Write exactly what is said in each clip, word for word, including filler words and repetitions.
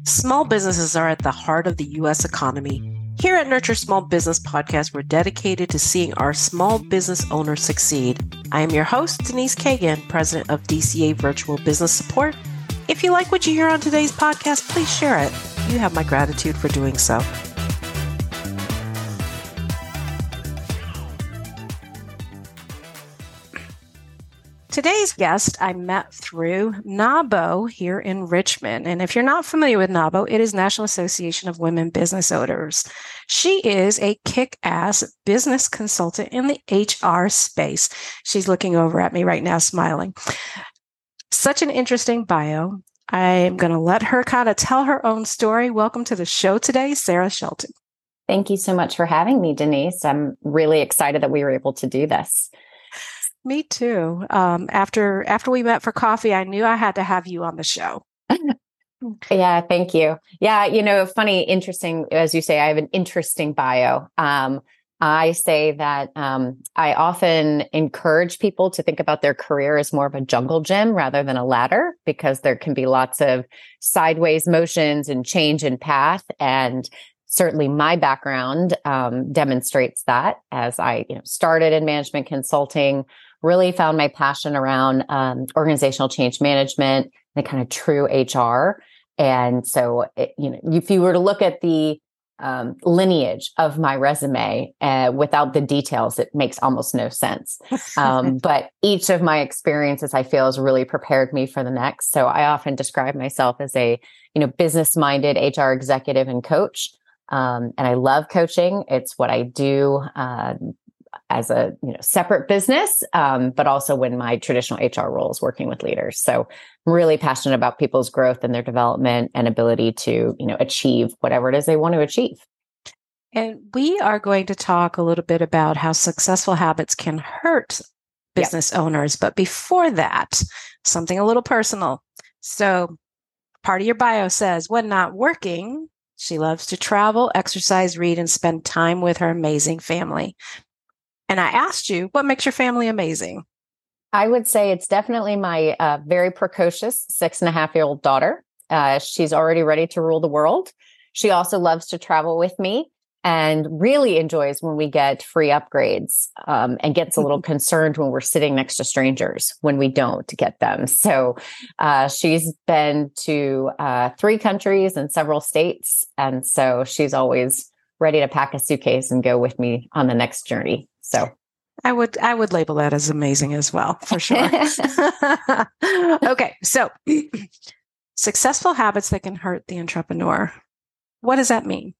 Small businesses are at the heart of the U S economy. Here at Nurture Small Business Podcast, we're dedicated to seeing our small business owners succeed. I am your host, Denise Kagan, president of D C A Virtual Business Support. If you like what you hear on today's podcast, please share it. You have my gratitude for doing so. Today's guest I met through NAWBO here in Richmond. And if you're not familiar with NAWBO, it is National Association of Women Business Owners. She is a kick-ass business consultant in the H R space. She's looking over at me right now, smiling. Such an interesting bio. I'm going to let her kind of tell her own story. Welcome to the show today, Sarah Shelton. Thank you so much for having me, Denise. I'm really excited that we were able to do this. Me too. Um, after after we met for coffee, I knew I had to have you on the show. Yeah, thank you. Yeah, you know, funny, interesting, as you say, I have an interesting bio. Um, I say that um, I often encourage people to think about their career as more of a jungle gym rather than a ladder, because there can be lots of sideways motions and change in path. And certainly my background um, demonstrates that, as I you know, started in management consulting, really found my passion around um, organizational change management and kind of true H R. And so, it, you know, if you were to look at the um, lineage of my resume uh, without the details, it makes almost no sense. Um, but each of my experiences, I feel, has really prepared me for the next. So I often describe myself as a, you know, business-minded H R executive and coach. Um, and I love coaching. It's what I do uh, as a you know separate business, um, but also when my traditional H R role is working with leaders. So I'm really passionate about people's growth and their development and ability to you know achieve whatever it is they want to achieve. And we are going to talk a little bit about how successful habits can hurt business yep. owners. But before that, something a little personal. So part of your bio says, when not working, she loves to travel, exercise, read, and spend time with her amazing family. And I asked you, what makes your family amazing? I would say it's definitely my uh, very precocious six and a half year old daughter. Uh, she's already ready to rule the world. She also loves to travel with me and really enjoys when we get free upgrades um, and gets a little concerned when we're sitting next to strangers when we don't get them. So uh, she's been to uh, three countries and several states. And so she's always ready to pack a suitcase and go with me on the next journey. So I would I would label that as amazing as well, for sure. Okay, so successful habits that can hurt the entrepreneur. What does that mean?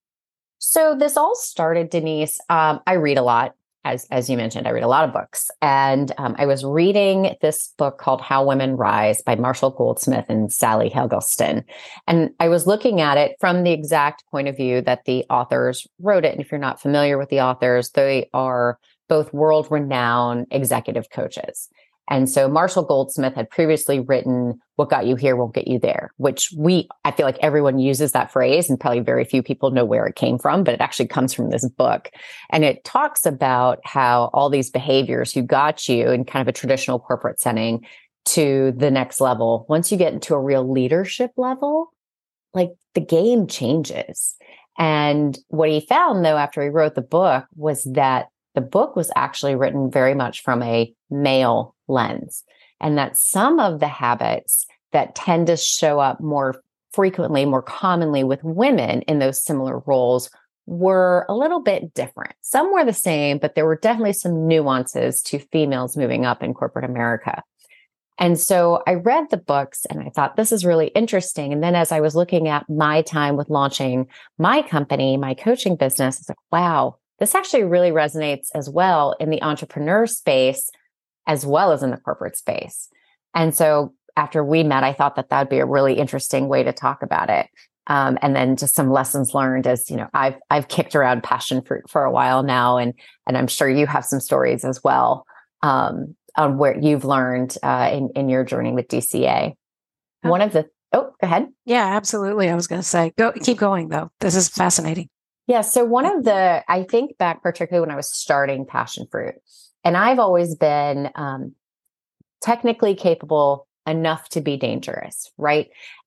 So this all started, Denise. Um, I read a lot, as as you mentioned. I read a lot of books, and um, I was reading this book called How Women Rise by Marshall Goldsmith and Sally Helgelston. And I was looking at it from the exact point of view that the authors wrote it. And if you're not familiar with the authors, they are both world-renowned executive coaches. And so Marshall Goldsmith had previously written, "What got you here won't get you there," which we, I feel like everyone uses that phrase and probably very few people know where it came from, but it actually comes from this book. And it talks about how all these behaviors who got you in kind of a traditional corporate setting to the next level, once you get into a real leadership level, like the game changes. And what he found, though, after he wrote the book was that the book was actually written very much from a male lens, and that some of the habits that tend to show up more frequently, more commonly with women in those similar roles were a little bit different. Some were the same, but there were definitely some nuances to females moving up in corporate America. And so I read the books and I thought, this is really interesting. And then as I was looking at my time with launching my company, my coaching business, it's like, wow, this actually really resonates as well in the entrepreneur space, as well as in the corporate space. And so after we met, I thought that that'd be a really interesting way to talk about it. Um, and then just some lessons learned as, you know, I've, I've kicked around passion fruit for a while now. And, and I'm sure you have some stories as well, um, on where you've learned, uh, in, in your journey with D C A. Oh. One of the, oh, go ahead. Yeah, absolutely. I was going to say, go, keep going though. This is fascinating. Yeah. So one of the, I think back particularly when I was starting Passion Fruit, and I've always been um, technically capable enough to be dangerous, right?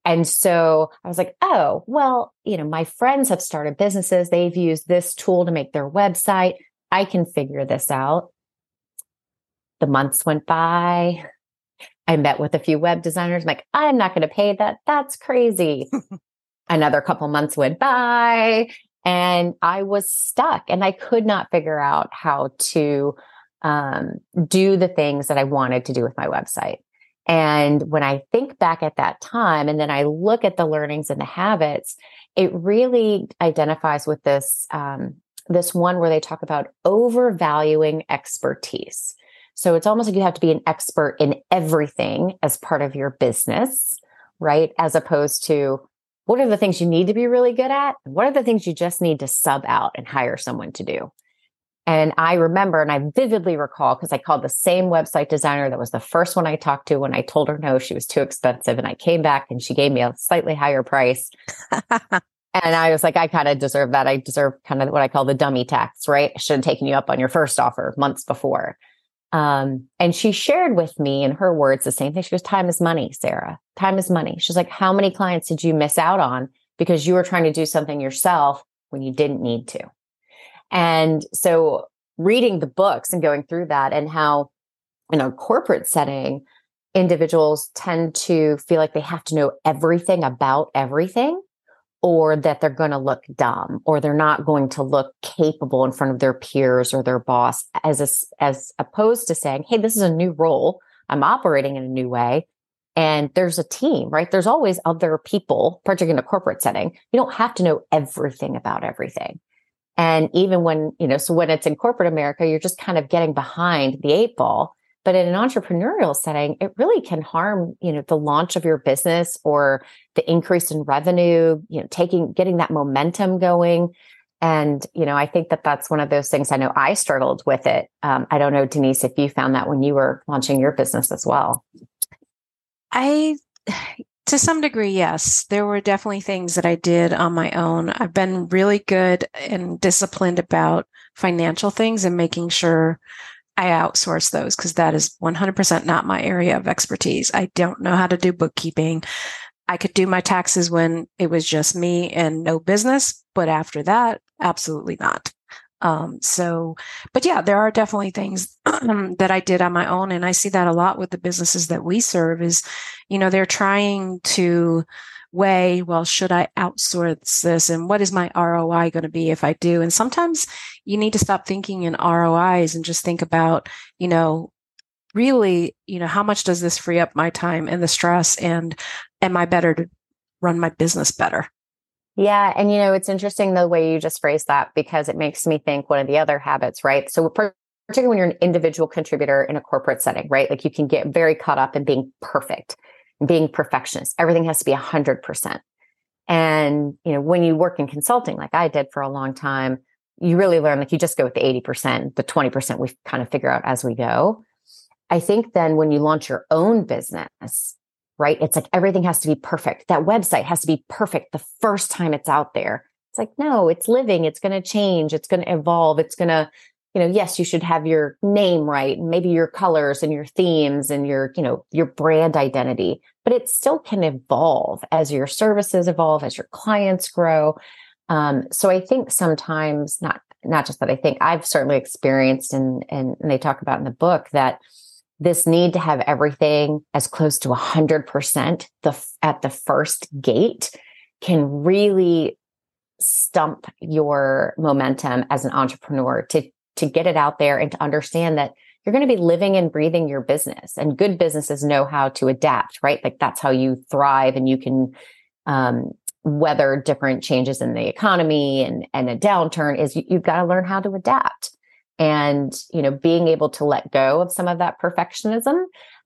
And so I was like, oh, well, you know, my friends have started businesses. They've used this tool to make their website. I can figure this out. The months went by. I met with a few web designers. I'm like, I'm not going to pay that. That's crazy. Another couple months went by and I was stuck and I could not figure out how to um, do the things that I wanted to do with my website. And when I think back at that time, and then I look at the learnings and the habits, it really identifies with this, um, this one where they talk about overvaluing expertise. So it's almost like you have to be an expert in everything as part of your business, right? As opposed to what are the things you need to be really good at? What are the things you just need to sub out and hire someone to do? And I remember, and I vividly recall, because I called the same website designer that was the first one I talked to when I told her no, she was too expensive. And I came back and she gave me a slightly higher price. And I was like, I kind of deserve that. I deserve kind of what I call the dummy tax, right? I should have taken you up on your first offer months before. Um, and she shared with me in her words the same thing. She goes, time is money, Sarah. Time is money. She's like, how many clients did you miss out on because you were trying to do something yourself when you didn't need to? And so reading the books and going through that and how in a corporate setting, individuals tend to feel like they have to know everything about everything, or that they're going to look dumb, or they're not going to look capable in front of their peers or their boss, as a, as opposed to saying, hey, this is a new role. I'm operating in a new way. And there's a team, right? There's always other people, particularly in a corporate setting. You don't have to know everything about everything. And even when, you know, so when it's in corporate America, you're just kind of getting behind the eight ball. But in an entrepreneurial setting, it really can harm, you know, the launch of your business or the increase in revenue, you know, taking, getting that momentum going. And, you know, I think that that's one of those things. I know I struggled with it. Um, I don't know, Denise, if you found that when you were launching your business as well. I, to some degree, yes. There were definitely things that I did on my own. I've been really good and disciplined about financial things and making sure I outsource those, because that is one hundred percent not my area of expertise. I don't know how to do bookkeeping. I could do my taxes when it was just me and no business, but after that, absolutely not. Um, so, but yeah, there are definitely things that I did on my own. And I see that a lot with the businesses that we serve is, you know, they're trying to weigh, well, should I outsource this? And what is my R O I going to be if I do? And sometimes you need to stop thinking in R O Is and just think about, you know, really, you know, how much does this free up my time and the stress? And am I better to run my business better? Yeah. And, you know, it's interesting the way you just phrased that, because it makes me think one of the other habits, right? So particularly when you're an individual contributor in a corporate setting, right? Like you can get very caught up in being perfect and being perfectionist. Everything has to be a hundred percent. And, you know, when you work in consulting, like I did for a long time, you really learn, like you just go with the eighty percent, the twenty percent we kind of figure out as we go. I think then when you launch your own business, right? It's like everything has to be perfect. That website has to be perfect the first time it's out there. It's like, no, it's living. It's going to change. It's going to evolve. It's going to, you know, yes, you should have your name right, and maybe your colors and your themes and your, you know, your brand identity, but it still can evolve as your services evolve, as your clients grow. Um, so I think sometimes not, not just that I think I've certainly experienced and, and, and they talk about in the book that this need to have everything as close to a hundred percent the at the first gate can really stump your momentum as an entrepreneur to, to get it out there and to understand that you're going to be living and breathing your business, and good businesses know how to adapt, right? Like that's how you thrive, and you can, um, weather different changes in the economy and, and a downturn is you, you've got to learn how to adapt. And, you know, being able to let go of some of that perfectionism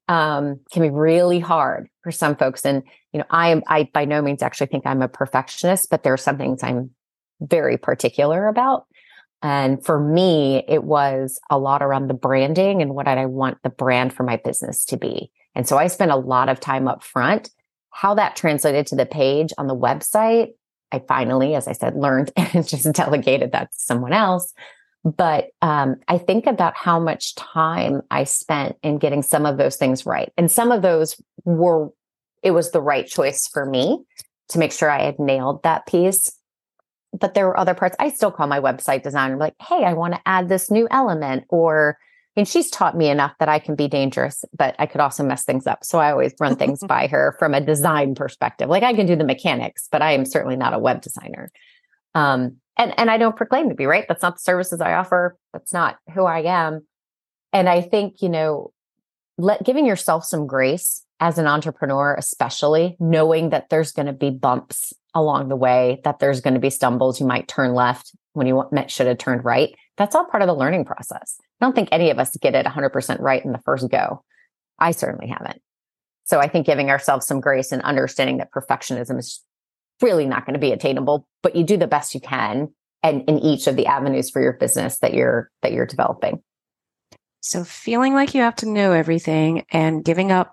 um, can be really hard for some folks. And, you know, I am, I by no means actually think I'm a perfectionist, but there are some things I'm very particular about. And for me, it was a lot around the branding and what I want the brand for my business to be. And so I spent a lot of time up front. How that translated to the page on the website, I finally, as I said, learned and just delegated that to someone else. But um, I think about how much time I spent in getting some of those things right. And some of those were it was the right choice for me to make sure I had nailed that piece. But there were other parts. I still call my website designer like, hey, I want to add this new element. Or, and she's taught me enough that I can be dangerous, but I could also mess things up. So I always run things by her from a design perspective. Like I can do the mechanics, but I am certainly not a web designer. Um, and, and I don't proclaim to be, right. That's not the services I offer. That's not who I am. And I think, you know, let giving yourself some grace as an entrepreneur, especially knowing that there's going to be bumps along the way, that there's going to be stumbles. You might turn left when you should have turned right. That's all part of the learning process. I don't think any of us get it one hundred percent right in the first go. I certainly haven't. So I think giving ourselves some grace and understanding that perfectionism is really not going to be attainable, but you do the best you can, and in each of the avenues for your business that you're that you're developing. So feeling like you have to know everything and giving up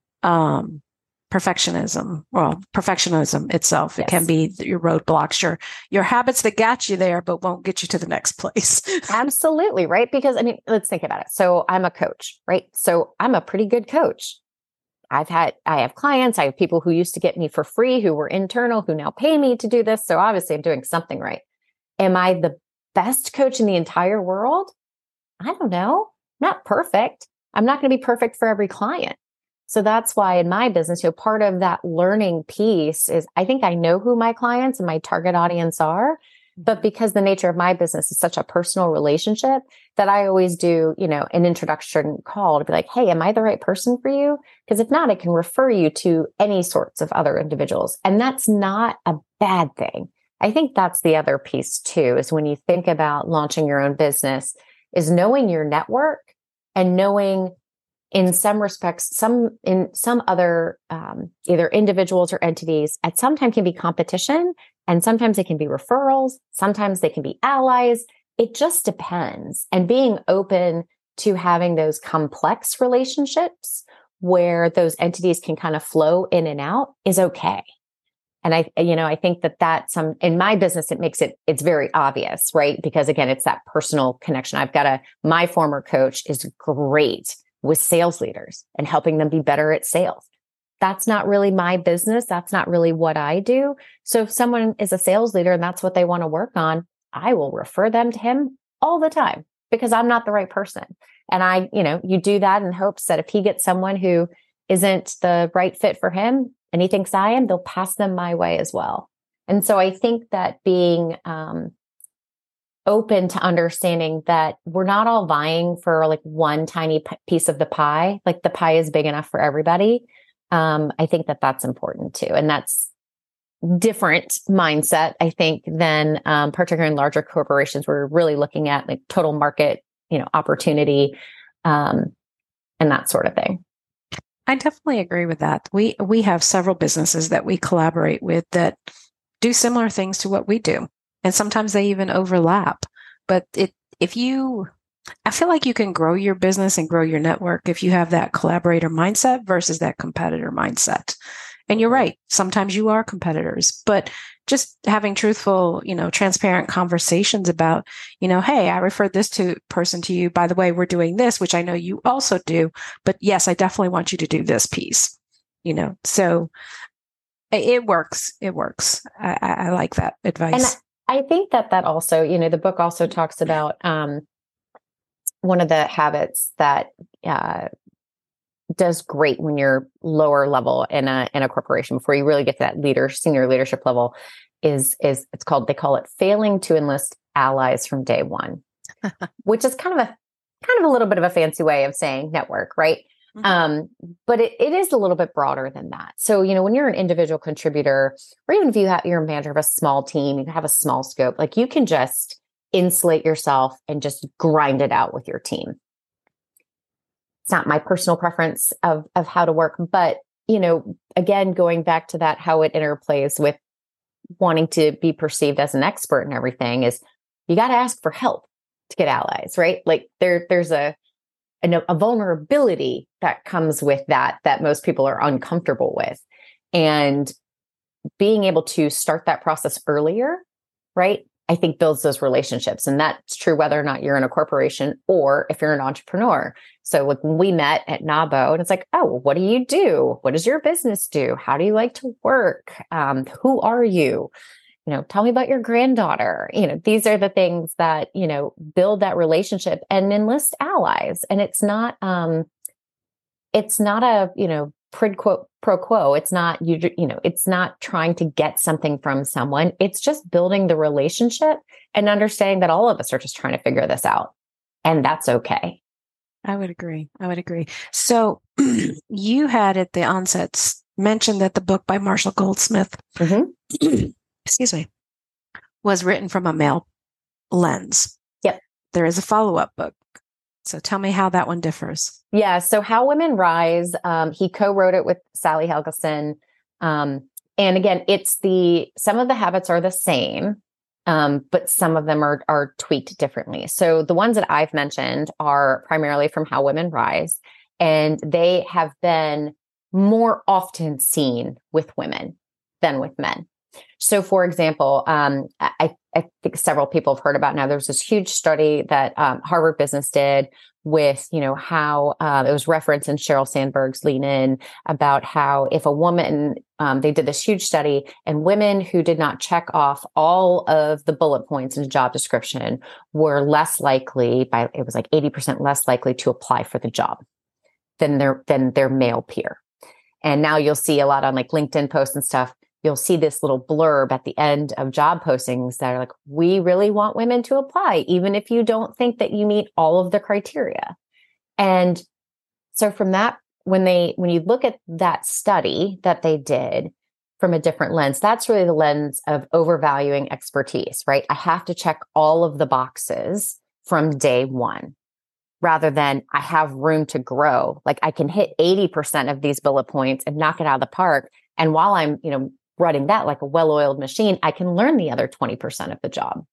um, perfectionism, well, perfectionism itself, it yes. can be your roadblocks, your, your habits that got you there, but won't get you to the next place. Absolutely. Right. Because I mean, let's think about it. So I'm a coach, right? So I'm a pretty good coach. I've had, I have clients, I have people who used to get me for free, who were internal, who now pay me to do this. So obviously I'm doing something right. Am I the best coach in the entire world? I don't know. Not perfect. I'm not going to be perfect for every client. So that's why in my business, you know, part of that learning piece is I think I know who my clients and my target audience are, but because the nature of my business is such a personal relationship that I always do, you know, an introduction call to be like, hey, am I the right person for you? Because if not, I can refer you to any sorts of other individuals. And that's not a bad thing. I think that's the other piece too, is when you think about launching your own business, is knowing your network and knowing in some respects, some in some other um, either individuals or entities at some time can be competition, and sometimes it can be referrals, sometimes they can be allies. It just depends. And being open to having those complex relationships where those entities can kind of flow in and out is okay. And I, you know, I think that that some in my business, it makes it, it's very obvious, right? Because again, it's that personal connection. I've got a, my former coach is great with sales leaders and helping them be better at sales. That's not really my business. That's not really what I do. So if someone is a sales leader and that's what they want to work on, I will refer them to him all the time because I'm not the right person. And I, you know, you do that in hopes that if he gets someone who isn't the right fit for him and he thinks I am, they'll pass them my way as well. And so I think that being, um, open to understanding that we're not all vying for like one tiny p- piece of the pie. Like the pie is big enough for everybody. Um, I think that that's important too. And that's different mindset, I think, than um, particularly in larger corporations. We're really looking at like total market, you know, opportunity, um, and that sort of thing. I definitely agree with that. We, we have several businesses that we collaborate with that do similar things to what we do. And sometimes they even overlap. But it, if you, I feel like you can grow your business and grow your network if you have that collaborator mindset versus that competitor mindset. And you're right. Sometimes you are competitors, but just having truthful, you know, transparent conversations about, you know, hey, I referred this to person to you. By the way, we're doing this, which I know you also do. But yes, I definitely want you to do this piece, you know, so it works. It works. I, I like that advice. And I think that that also, you know, the book also talks about um, one of the habits that uh, does great when you're lower level in a in a corporation before you really get to that leader, senior leadership level is is it's called, they call it failing to enlist allies from day one, which is kind of a kind of a little bit of a fancy way of saying network, right? Mm-hmm. Um, but it, it is a little bit broader than that. So, you know, when you're an individual contributor, or even if you have, you're a manager of a small team, you have a small scope, like you can just insulate yourself and just grind it out with your team. It's not my personal preference of, of how to work, but, you know, again, going back to that, how it interplays with wanting to be perceived as an expert in everything is you got to ask for help to get allies, right? Like there, there's a, a, a vulnerability that comes with that, that most people are uncomfortable with. And being able to start that process earlier, right? I think builds those relationships. And that's true whether or not you're in a corporation or if you're an entrepreneur. So like when we met at NAWBO, and it's like, oh, well, what do you do? What does your business do? How do you like to work? Um, who are you? You know, tell me about your granddaughter. You know, these are the things that, you know, build that relationship and enlist allies. And it's not, um, it's not a, you know, quid quo pro quo. It's not, you, you know, it's not trying to get something from someone. It's just building the relationship and understanding that all of us are just trying to figure this out. And that's okay. I would agree. I would agree. So you had at the onset mentioned that the book by Marshall Goldsmith, mm-hmm. excuse me, was written from a male lens. Yep. There is a follow-up book. So tell me how that one differs. Yeah. So How Women Rise, um, he co-wrote it with Sally Helgesen. Um, and again, it's the, some of the habits are the same, um, but some of them are, are tweaked differently. So the ones that I've mentioned are primarily from How Women Rise, and they have been more often seen with women than with men. So for example, um, I, I think several people have heard about now, there's this huge study that um, Harvard Business did with, you know, how uh, it was referenced in Sheryl Sandberg's Lean In about how if a woman, um, they did this huge study, and women who did not check off all of the bullet points in a job description were less likely by, it was like eighty percent less likely to apply for the job than their, than their male peer. And now you'll see a lot on like LinkedIn posts and stuff. You'll see this little blurb at the end of job postings that are like, we really want women to apply, even if you don't think that you meet all of the criteria. And so from that, when they, when you look at that study that they did from a different lens, that's really the lens of overvaluing expertise, right? I have to check all of the boxes from day one, rather than I have room to grow. Like I can hit eighty percent of these bullet points and knock it out of the park. And while I'm, you know, running that like a well-oiled machine, I can learn the other twenty percent of the job.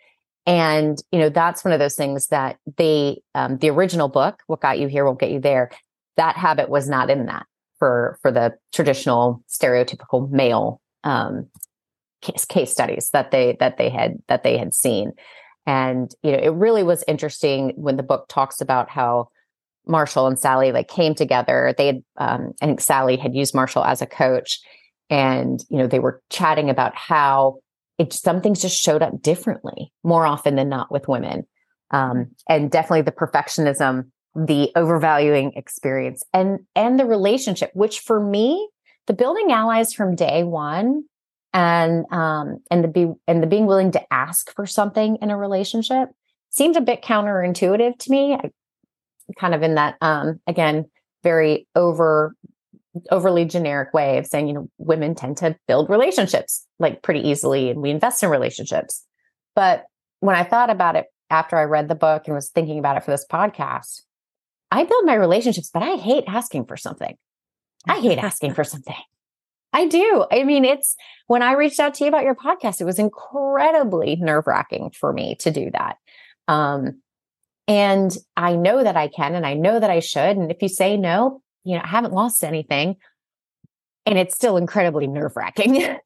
And, you know, that's one of those things that they, um, the original book, What Got You Here Won't Get You There, that habit was not in that for, for the traditional stereotypical male, um, case, case studies that they, that they had, that they had seen. And, you know, it really was interesting when the book talks about how Marshall and Sally like came together. They had, um, I think Sally had used Marshall as a coach, and, you know, they were chatting about how it, some things just showed up differently more often than not with women. Um, and definitely the perfectionism, the overvaluing experience, and, and the relationship, which for me, the building allies from day one, and, um, and the be, and the being willing to ask for something in a relationship seemed a bit counterintuitive to me. I, kind of in that, um, again, very over, overly generic way of saying, you know, women tend to build relationships like pretty easily, and we invest in relationships. But when I thought about it after I read the book and was thinking about it for this podcast, I build my relationships, but I hate asking for something. I hate asking for something. I do. I mean, it's when I reached out to you about your podcast, it was incredibly nerve-wracking for me to do that. Um, and I know that I can, and I know that I should. And if you say no, you know, I haven't lost anything, and it's still incredibly nerve-wracking.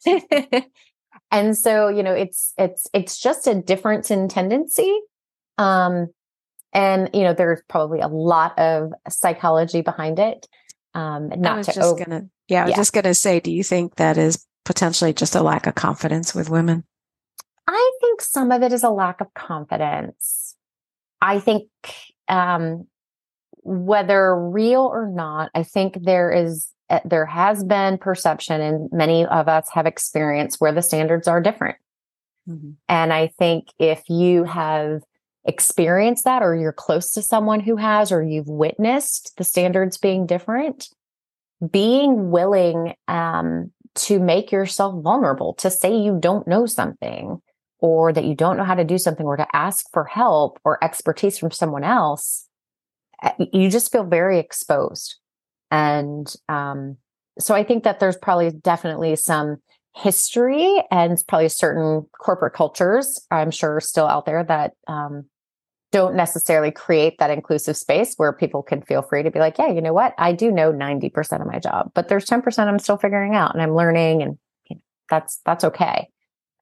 And so, you know, it's, it's, it's just a difference in tendency. Um, and, you know, there's probably a lot of psychology behind it. Um, not I was to just over- gonna, yeah, I was yeah. just gonna say, do you think that is potentially just a lack of confidence with women? I think some of it is a lack of confidence. I think, um, whether real or not, I think there is, there has been perception, and many of us have experienced where the standards are different. Mm-hmm. And I think if you have experienced that, or you're close to someone who has, or you've witnessed the standards being different, being willing um, to make yourself vulnerable, to say you don't know something, or that you don't know how to do something, or to ask for help or expertise from someone else, you just feel very exposed. And um, so I think that there's probably definitely some history, and probably certain corporate cultures, I'm sure, still out there that um, don't necessarily create that inclusive space where people can feel free to be like, yeah, you know what? I do know ninety percent of my job, but there's ten percent I'm still figuring out, and I'm learning, and you know, that's, that's okay.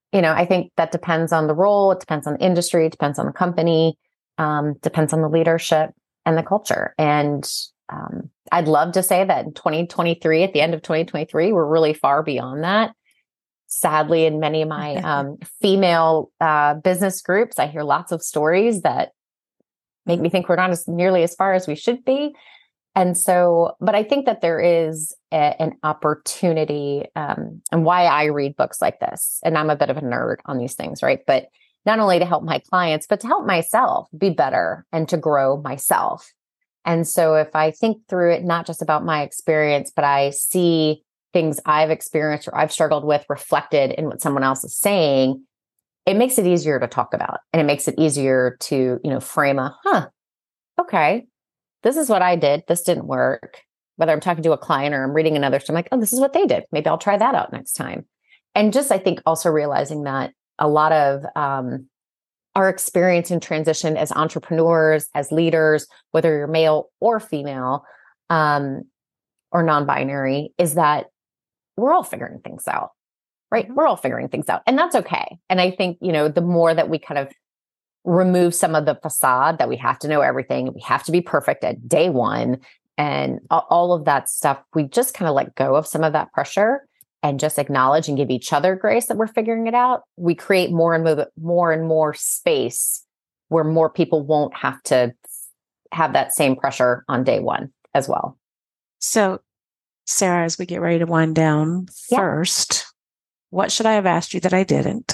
you know, I think that depends on the role. It depends on the industry. It depends on the company. Um, depends on the leadership and the culture. And um, I'd love to say that in twenty twenty-three, at the end of twenty twenty-three, we're really far beyond that. Sadly, in many of my um, female uh, business groups, I hear lots of stories that make me think we're not as nearly as far as we should be. And so, but I think that there is a, an opportunity, um, and why I read books like this, and I'm a bit of a nerd on these things, right? But not only to help my clients, but to help myself be better and to grow myself. And so if I think through it, not just about my experience, but I see things I've experienced or I've struggled with reflected in what someone else is saying, it makes it easier to talk about. And it makes it easier to, you know, frame a, huh, okay, this is what I did. This didn't work. Whether I'm talking to a client or I'm reading another, so I'm like, oh, this is what they did. Maybe I'll try that out next time. And just, I think also realizing that a lot of um, our experience in transition as entrepreneurs, as leaders, whether you're male or female um, or non-binary, is that we're all figuring things out, right? Mm-hmm. We're all figuring things out, and that's okay. And I think, you know, the more that we kind of remove some of the facade that we have to know everything, we have to be perfect at day one, and all of that stuff, we just kind of let go of some of that pressure and just acknowledge and give each other grace that we're figuring it out. We create more and more, more and more space where more people won't have to have that same pressure on day one as well. So, Sarah, as we get ready to wind down, yeah. First, what should I have asked you that I didn't?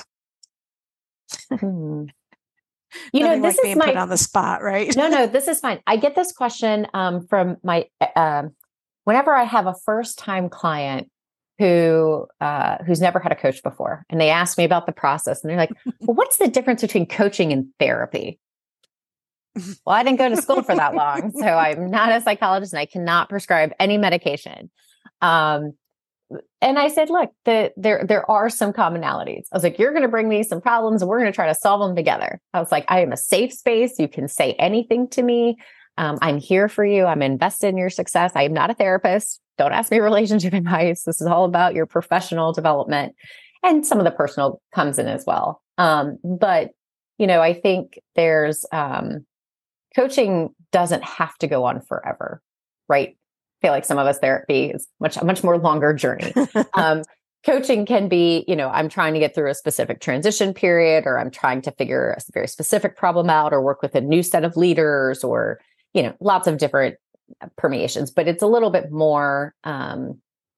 Hmm. You know, this like is being my put on the spot, right? no, no, this is fine. I get this question um, from my um, whenever I have a first time client who uh, who's never had a coach before, and they ask me about the process, and they're like, "Well, what's the difference between coaching and therapy?" Well, I didn't go to school for that long, so I'm not a psychologist, and I cannot prescribe any medication. Um, And I said, look, the, there, there are some commonalities. I was like, you're going to bring me some problems and we're going to try to solve them together. I was like, I am a safe space. You can say anything to me. Um, I'm here for you. I'm invested in your success. I am not a therapist. Don't ask me relationship advice. This is all about your professional development. And some of the personal comes in as well. Um, but, you know, I think there's, um, coaching doesn't have to go on forever, right? Feel like some of us therapy is much a much more longer journey. Um, coaching can be, you know, I'm trying to get through a specific transition period, or I'm trying to figure a very specific problem out, or work with a new set of leaders, or, you know, lots of different permeations. But it's a little bit more. Um,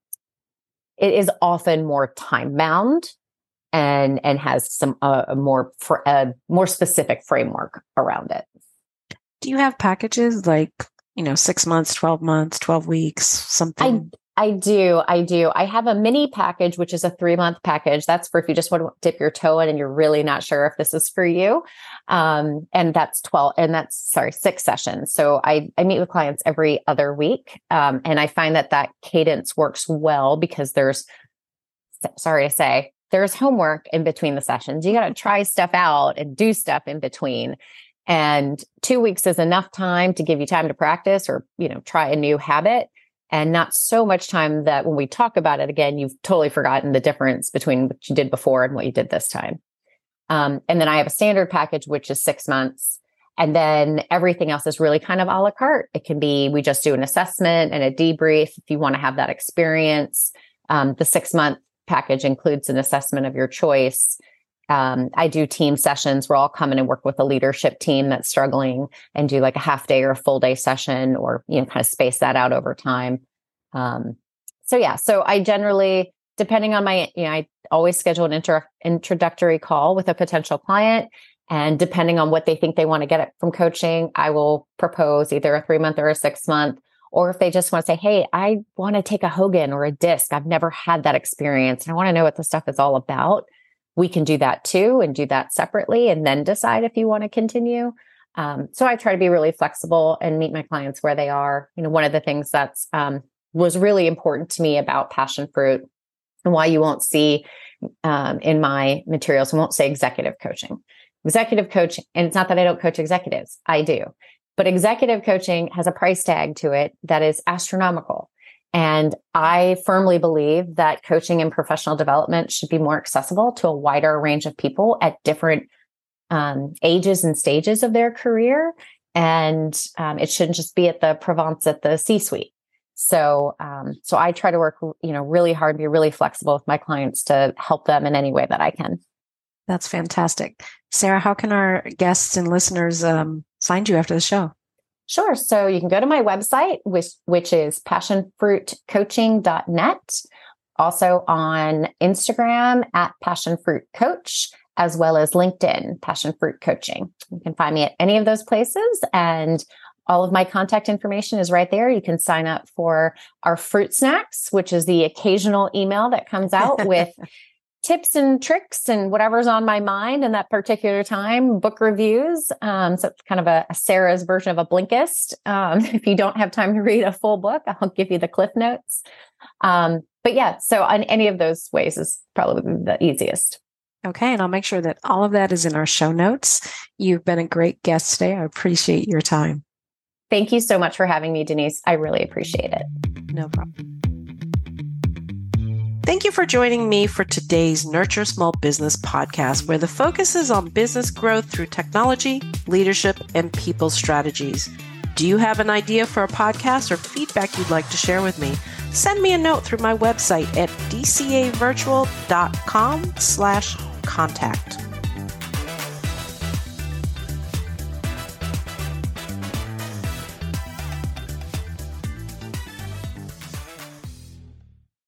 it is often more time bound, and and has some uh, a more for a more specific framework around it. Do you have packages like, you know, six months, twelve months, twelve weeks, something? I, I do. I do. I have a mini package, which is a three month package. That's for if you just want to dip your toe in and you're really not sure if this is for you. Um, and that's twelve, and that's, sorry, six sessions. So I, I meet with clients every other week. Um, and I find that that cadence works well because there's, sorry to say, there's homework in between the sessions. You got to try stuff out and do stuff in between. And two weeks is enough time to give you time to practice or, you know, try a new habit, and not so much time that when we talk about it again, you've totally forgotten the difference between what you did before and what you did this time. Um, and then I have a standard package, which is six months. And then everything else is really kind of a la carte. It can be, we just do an assessment and a debrief if you want to have that experience. Um, the six month package includes an assessment of your choice. Um, I do team sessions where I'll come in and work with a leadership team that's struggling and do like a half day or a full day session, or, you know, kind of space that out over time. Um, so yeah, so I generally, depending on my, you know, I always schedule an inter- introductory call with a potential client. And depending on what they think they want to get from coaching, I will propose either a three month or a six month. Or if they just want to say, hey, I want to take a Hogan or a DISC. I've never had that experience, and I want to know what this stuff is all about. We can do that too, and do that separately, and then decide if you want to continue. Um, so I try to be really flexible and meet my clients where they are. You know, one of the things that's um, was really important to me about Passion Fruit, and why you won't see um, in my materials, I won't say executive coaching. Executive coaching, and it's not that I don't coach executives, I do. But executive coaching has a price tag to it that is astronomical. And I firmly believe that coaching and professional development should be more accessible to a wider range of people at different um, ages and stages of their career. And um, it shouldn't just be at the Provence at the C-suite. So, um, so I try to work, you know, really hard, be really flexible with my clients to help them in any way that I can. That's fantastic. Sarah, how can our guests and listeners um, find you after the show? Sure. So you can go to my website, which, which is passion fruit coaching dot net. Also on Instagram at passionfruitcoach, as well as LinkedIn, Passion Fruit Coaching. You can find me at any of those places, and all of my contact information is right there. You can sign up for our fruit snacks, which is the occasional email that comes out with tips and tricks and whatever's on my mind in that particular time, book reviews. Um, so it's kind of a, a Sarah's version of a Blinkist. Um, if you don't have time to read a full book, I'll give you the Cliff Notes. Um, but yeah, so on any of those ways is probably the easiest. Okay. And I'll make sure that all of that is in our show notes. You've been a great guest today. I appreciate your time. Thank you so much for having me, Denise. I really appreciate it. No problem. Thank you for joining me for today's Nurture Small Business podcast, where the focus is on business growth through technology, leadership, and people strategies. Do you have an idea for a podcast or feedback you'd like to share with me? Send me a note through my website at d c a virtual dot com slash contact.